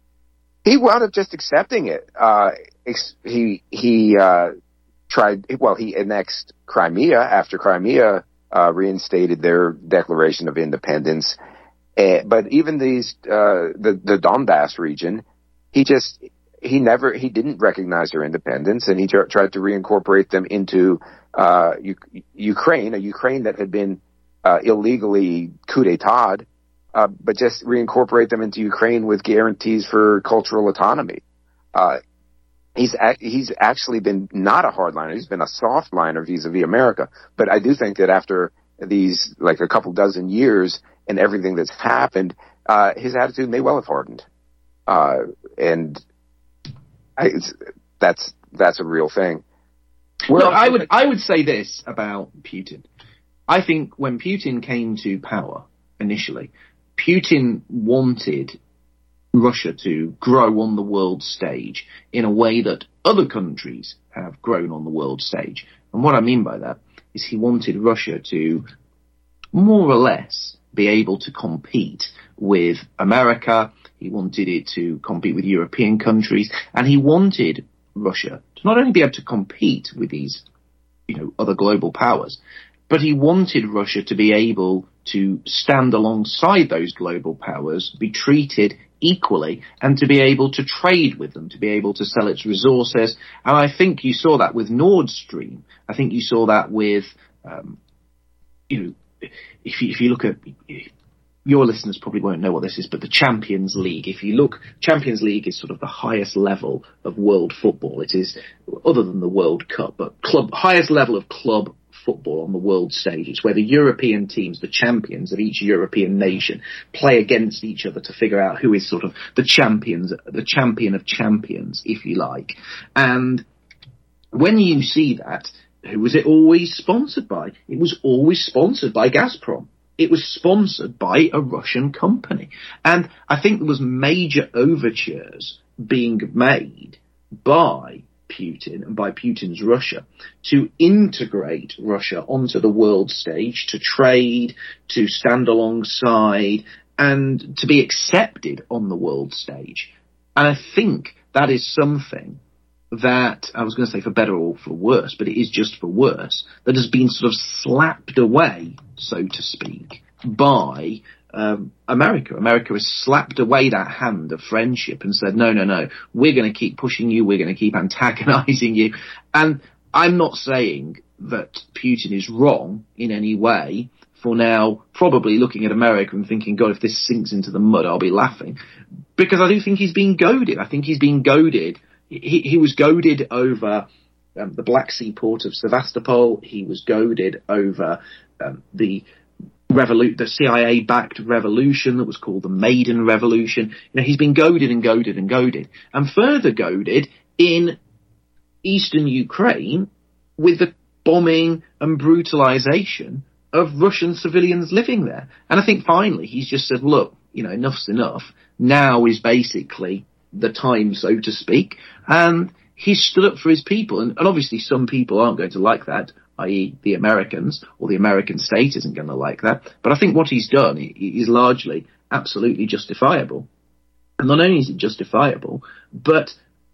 He wound up just accepting it. Uh, he he uh, tried. Well, he annexed Crimea after Crimea uh, reinstated their declaration of independence. Uh, but even these uh, the the Donbass region, he just he never he didn't recognize their independence, and he tr- tried to reincorporate them into uh, U- Ukraine, a Ukraine that had been uh, illegally coup d'état. Uh, but just reincorporate them into Ukraine with guarantees for cultural autonomy. Uh, he's a- he's actually been not a hardliner. He's been a soft liner vis-a-vis America. But I do think that after these, like a couple dozen years and everything that's happened, uh, his attitude may well have hardened. Uh, and I, it's, that's that's a real thing. Well, Look, I would I would say this about Putin. I think when Putin came to power initially, Putin wanted Russia to grow on the world stage in a way that other countries have grown on the world stage. And what I mean by that is he wanted Russia to more or less be able to compete with America. He wanted it to compete with European countries, and he wanted Russia to not only be able to compete with these, you know, other global powers, but he wanted Russia to be able to stand alongside those global powers, be treated equally, and to be able to trade with them, to be able to sell its resources. And I think you saw that with Nord Stream. I think you saw that with, um, you know, if you, if you look at, your listeners probably won't know what this is, but the Champions League. If you look, Champions League is sort of the highest level of world football. It is, other than the World Cup, but club, highest level of club football on the world stage. It's where the European teams, the champions of each European nation, play against each other to figure out who is sort of the champions, the champion of champions, if you like. And when you see that, who was it always sponsored by? It was always sponsored by Gazprom. It was sponsored by a Russian company. And I think there was major overtures being made by Putin and by Putin's Russia to integrate Russia onto the world stage, to trade, to stand alongside, and to be accepted on the world stage. And I think that is something that, I was going to say for better or for worse, but it is just for worse, that has been sort of slapped away, so to speak, by um, America. America has slapped away that hand of friendship and said, no, no, no, we're going to keep pushing you, we're going to keep antagonizing you. And I'm not saying that Putin is wrong in any way for now probably looking at America and thinking, God, if this sinks into the mud, I'll be laughing. Because I do think he's being goaded. I think he's being goaded. He, he was goaded over um, the Black Sea port of Sevastopol. He was goaded over um, the revolu- the C I A-backed revolution that was called the Maidan Revolution. You know, he's been goaded and goaded and goaded, and further goaded in eastern Ukraine with the bombing and brutalization of Russian civilians living there. And I think finally he's just said, look, you know, enough's enough. Now is basically the time, so to speak, and he's stood up for his people. And, and obviously some people aren't going to like that, that is the Americans, or the American state isn't going to like that. But I think what he's done is largely absolutely justifiable. And not only is it justifiable, but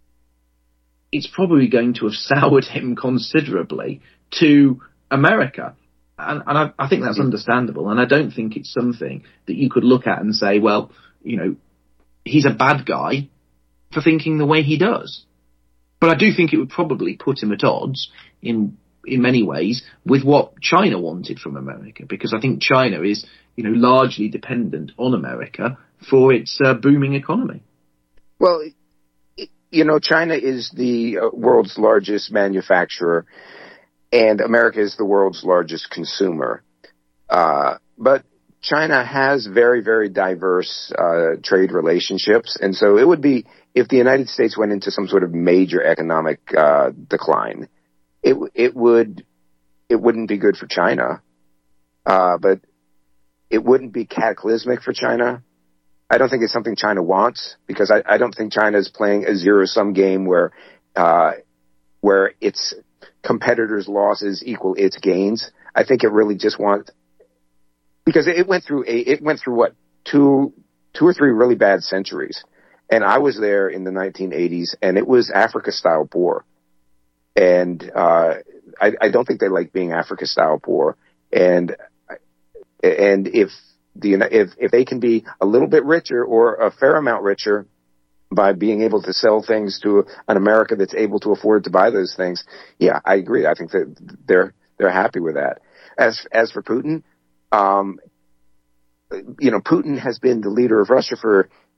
it's probably going to have soured him considerably to America. And, and I, I think that's understandable. And I don't think it's something that you could look at and say, well, you know, he's a bad guy for thinking the way he does. But I do think it would probably put him at odds in in many ways with what China wanted from America, because I think China is, you know, largely dependent on America for its uh, booming economy. Well, you know, China is the world's largest manufacturer, and America is the world's largest consumer. Uh, but China has very, very diverse uh, trade relationships, and so it would be, if the United States went into some sort of major economic uh, decline, it it would it wouldn't be good for China, uh, but it wouldn't be cataclysmic for China. I don't think it's something China wants, because I, I don't think China is playing a zero-sum game where uh, where its competitors' losses equal its gains. I think it really just wants, because it went through a, it went through what two two or three really bad centuries. And I was there in the nineteen eighties, and it was Africa-style poor. And uh, I, I don't think they like being Africa-style poor. And and if the if if they can be a little bit richer, or a fair amount richer, by being able to sell things to an America that's able to afford to buy those things, yeah, I agree. I think that they're they're happy with that. As as for Putin, um, you know, Putin has been the leader of Russia for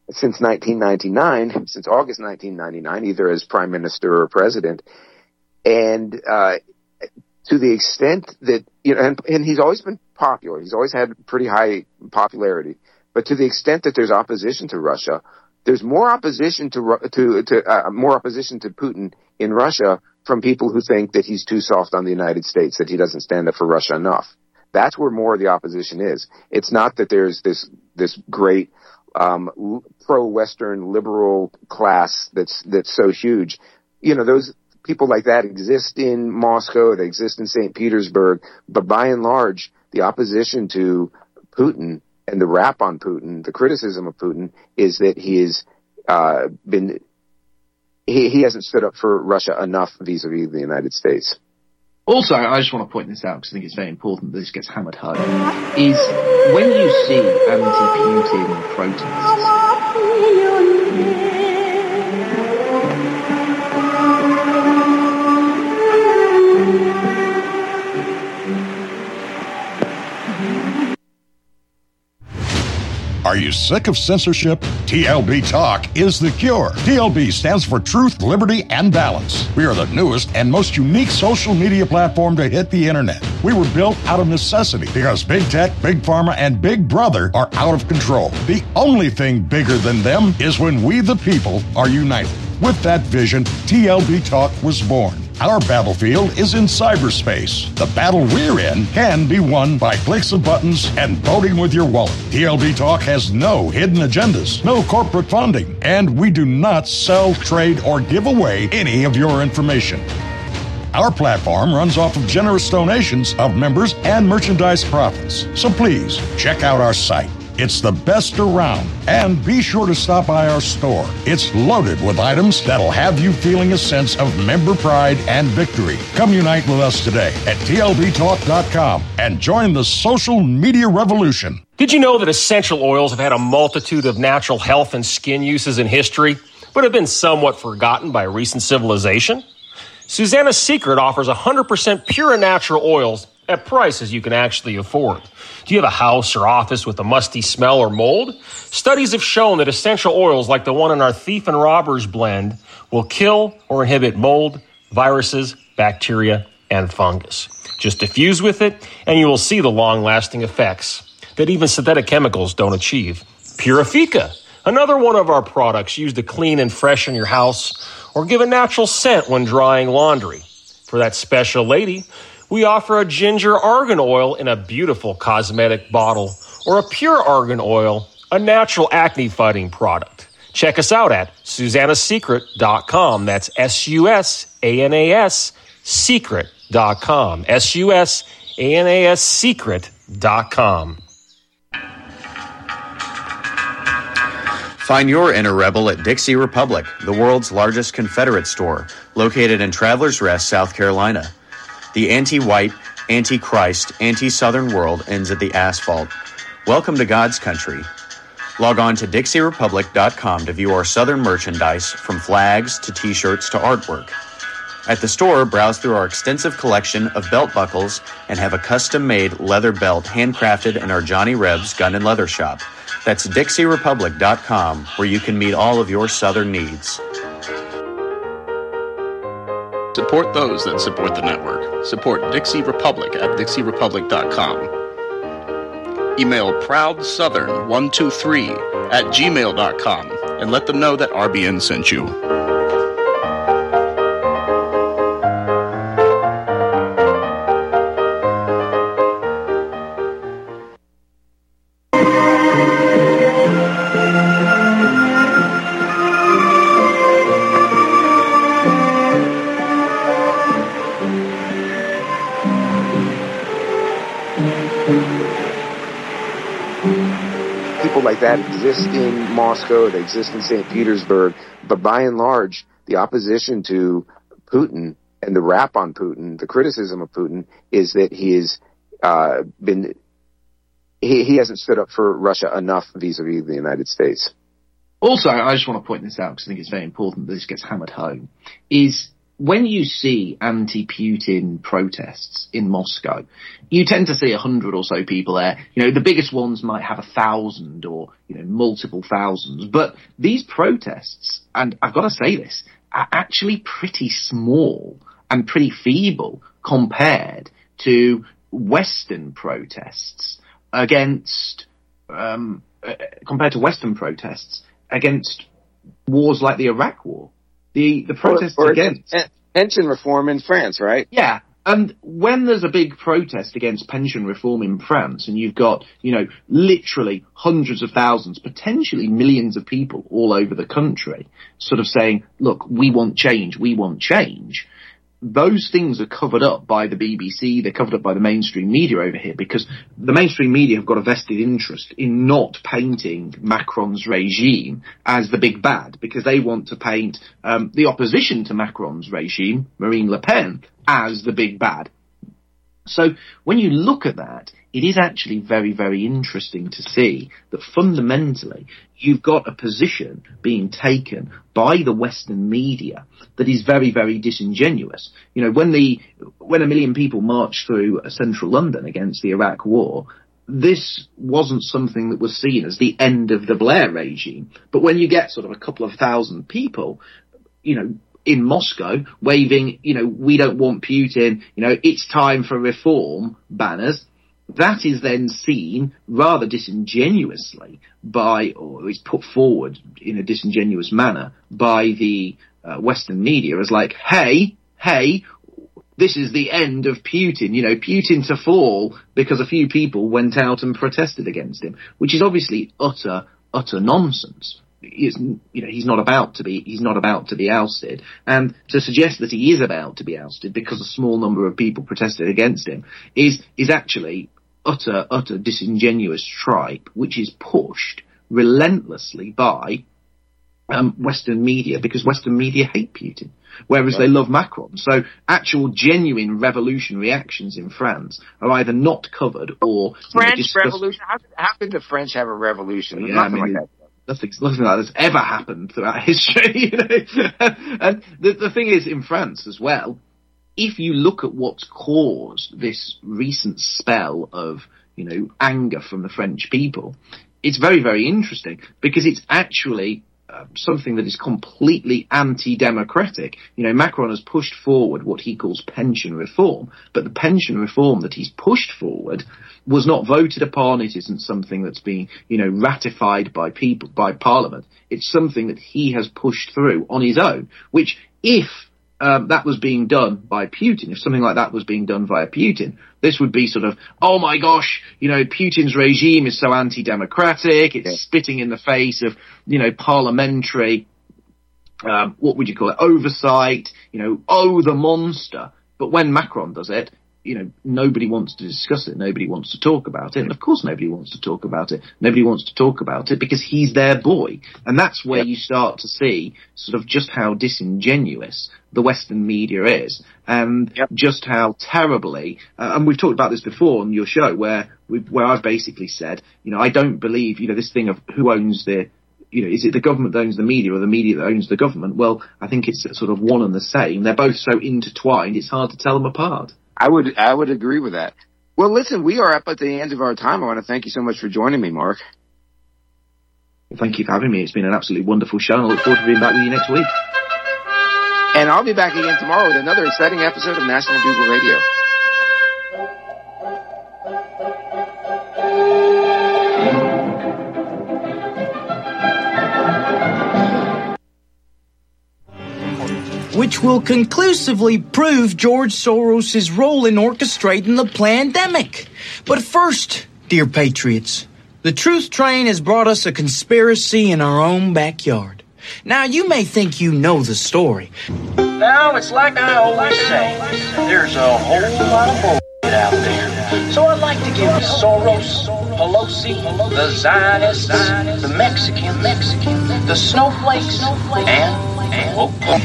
since nineteen ninety-nine, since August nineteen ninety-nine, either as prime minister or president. And uh, to the extent that, you know, and, and he's always been popular. He's always had pretty high popularity. But to the extent that there's opposition to Russia, there's more opposition to to to uh, more opposition to Putin in Russia from people who think that he's too soft on the United States, that he doesn't stand up for Russia enough. That's where more of the opposition is. It's not that there's this this great um, pro-Western liberal class that's that's so huge. You know, those people like that exist in Moscow, they exist in Saint Petersburg, but by and large, the opposition to Putin and the rap on Putin, the criticism of Putin, is that he has uh, been he, he hasn't stood up for Russia enough vis-a-vis the United States. Also, I just want to point this out because I think it's very important that this gets hammered home, is when you see anti-Putin protests, Are you sick of censorship? T L B Talk is the cure. T L B stands for Truth, Liberty, and Balance. We are the newest and most unique social media platform to hit the internet. We were built out of necessity because big tech, big pharma, and big brother are out of control. The only thing bigger than them is when we the people are united. With that vision, T L B Talk was born. Our battlefield is in cyberspace. The battle we're in can be won by clicks of buttons and voting with your wallet. T L B Talk has no hidden agendas, no corporate funding, and we do not sell, trade, or give away any of your information. Our platform runs off of generous donations of members and merchandise profits. So please, check out our site. It's the best around. And be sure to stop by our store. It's loaded with items that'll have you feeling a sense of member pride and victory. Come unite with us today at T L B talk dot com and join the social media revolution. Did you know that essential oils have had a multitude of natural health and skin uses in history, but have been somewhat forgotten by recent civilization? Susanna's Secret offers one hundred percent pure and natural oils at prices you can actually afford. Do you have a house or office with a musty smell or mold? Studies have shown that essential oils like the one in our Thief and Robbers blend will kill or inhibit mold, viruses, bacteria, and fungus. Just diffuse with it, and you will see the long-lasting effects that even synthetic chemicals don't achieve. Purifica, another one of our products used to clean and freshen your house or give a natural scent when drying laundry. For that special lady, we offer a ginger argan oil in a beautiful cosmetic bottle, or a pure argan oil, a natural acne-fighting product. Check us out at Susanna Secret dot com. That's S U S A N A S Secret dot com. S U S A N A S Secret dot com. Find your inner rebel at Dixie Republic, the world's largest Confederate store, located in Travelers Rest, South Carolina. The anti-white, anti-Christ, anti-Southern world ends at the asphalt. Welcome to God's country. Log on to Dixie Republic dot com to view our Southern merchandise, from flags to t-shirts to artwork. At the store, browse through our extensive collection of belt buckles and have a custom-made leather belt handcrafted in our Johnny Rebs Gun and Leather Shop. That's Dixie Republic dot com, where you can meet all of your Southern needs. Support those that support the network. Support Dixie Republic at Dixie Republic dot com. Email proud southern one two three at gmail dot com and let them know that R B N sent you. Like that exist in Moscow, they exist in Saint Petersburg, but by and large, the opposition to Putin and the rap on Putin, the criticism of Putin, is that he has uh, been he, he hasn't stood up for Russia enough vis-a-vis the United States. Also, I just want to point this out because I think it's very important that this gets hammered home, is when you see anti-Putin protests in Moscow, you tend to see a hundred or so people there. You know, the biggest ones might have a thousand or, you know, multiple thousands. But these protests, and I've got to say this, are actually pretty small and pretty feeble compared to Western protests against, um, uh, compared to Western protests against wars like the Iraq War. The the protests or, or against pension reform in France, right? Yeah, and when there's a big protest against pension reform in France, and you've got, you know, literally hundreds of thousands, potentially millions of people all over the country, sort of saying, "Look, we want change, we want change." Those things are covered up by the B B C, they're covered up by the mainstream media over here, because the mainstream media have got a vested interest in not painting Macron's regime as the big bad, because they want to paint um, the opposition to Macron's regime, Marine Le Pen, as the big bad. So when you look at that, it is actually very, very interesting to see that fundamentally you've got a position being taken by the Western media that is very, very disingenuous. You know, when the when a million people marched through central London against the Iraq War, this wasn't something that was seen as the end of the Blair regime. But when you get sort of a couple of thousand people, you know, in Moscow waving, you know, "We don't want Putin, you know, it's time for reform" banners, that is then seen rather disingenuously by, or is put forward in a disingenuous manner by the uh, Western media as like, hey, hey, this is the end of Putin, you know, Putin to fall because a few people went out and protested against him, which is obviously utter, utter nonsense. Is, you know, he's not about to be, he's not about to be ousted. And to suggest that he is about to be ousted because a small number of people protested against him is, is actually utter, utter disingenuous tripe, which is pushed relentlessly by um, Western media, because Western media hate Putin, whereas right. they love Macron. So actual genuine revolutionary actions in France are either not covered or French you know, revolution. How, how could the French have a revolution? Yeah, Nothing I mean, like that. Nothing, nothing like that's ever happened throughout history. You know? And the, the thing is, in France as well, if you look at what's caused this recent spell of, you know, anger from the French people, it's very, very interesting, because it's actually uh, something that is completely anti-democratic. You know, Macron has pushed forward what he calls pension reform, but the pension reform that he's pushed forward was not voted upon. It isn't something that's been, you know, ratified by people, by Parliament. It's something that he has pushed through on his own, which if um, that was being done by Putin, if something like that was being done via Putin, this would be sort of, oh my gosh, you know, Putin's regime is so anti-democratic, it's yeah. spitting in the face of, you know, parliamentary, um, what would you call it, oversight, you know, oh, the monster. But when Macron does it, you know, nobody wants to discuss it. Nobody wants to talk about it. And of course nobody wants to talk about it. Nobody wants to talk about it because he's their boy. And that's where yep. you start to see sort of just how disingenuous the Western media is, and yep. just how terribly, uh, and we've talked about this before on your show, where we've, where I've basically said, you know, I don't believe, you know, this thing of who owns the, you know, is it the government that owns the media or the media that owns the government? Well, I think it's sort of one and the same. They're both so intertwined, it's hard to tell them apart. I would, I would agree with that. Well, listen, we are up at the end of our time. I want to thank you so much for joining me, Mark. Well, thank you for having me. It's been an absolutely wonderful show, and I look forward to being back with you next week. And I'll be back again tomorrow with another exciting episode of National Bugle Radio. Which will conclusively prove George Soros' role in orchestrating the pandemic. But first, dear patriots, the truth train has brought us a conspiracy in our own backyard. Now, you may think you know the story. Now, it's like I always say, there's a whole lot of bullshit out there. So I'd like to give Soros, Pelosi, the Zionists, the Mexican, Mexican, the snowflakes, and... And oh, oh.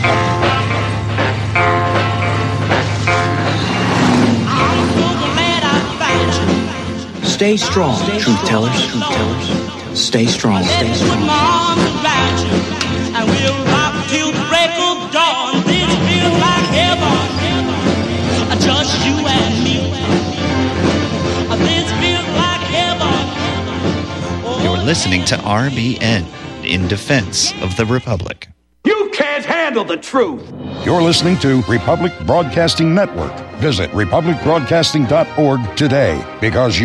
Stay strong, truth tellers, truth tellers. Stay strong, stay strong. And we'll rock till the break of dawn. just you and me. This feels like heaven. You're listening to R B N, in defense of the Republic. You can't handle the truth. You're listening to Republic Broadcasting Network. Visit republic broadcasting dot org today, because you